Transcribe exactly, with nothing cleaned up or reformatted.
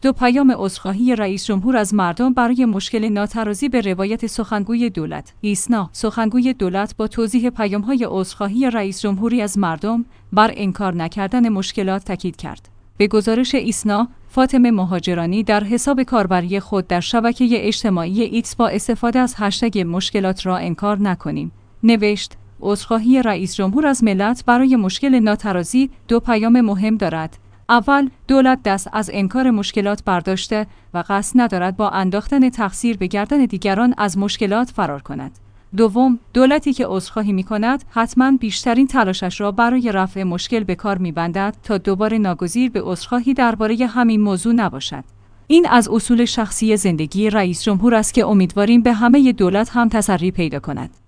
دو پیام عذرخواهی رئیس جمهور از مردم برای مشکل ناترازی به روایت سخنگوی دولت. ایسنا، سخنگوی دولت با توضیح پیام‌های عذرخواهی رئیس جمهوری از مردم بر انکار نکردن مشکلات تاکید کرد. به گزارش ایسنا، فاطمه مهاجرانی در حساب کاربری خود در شبکه اجتماعی ایکس با استفاده از هشتگ مشکلات را انکار نکنیم نوشت: عذرخواهی رئیس جمهور از ملت برای مشکل ناترازی دو پیام مهم دارد. اول، دولت دست از انکار مشکلات برداشته و قصد ندارد با انداختن تقصیر به گردن دیگران از مشکلات فرار کند. دوم، دولتی که عذرخواهی می‌کند حتماً بیشترین تلاشش را برای رفع مشکل به کار می‌بندد تا دوباره ناگزیر به عذرخواهی درباره همین موضوع نباشد. این از اصول شخصی زندگی رئیس جمهور است که امیدواریم به همه دولت هم تسری پیدا کند.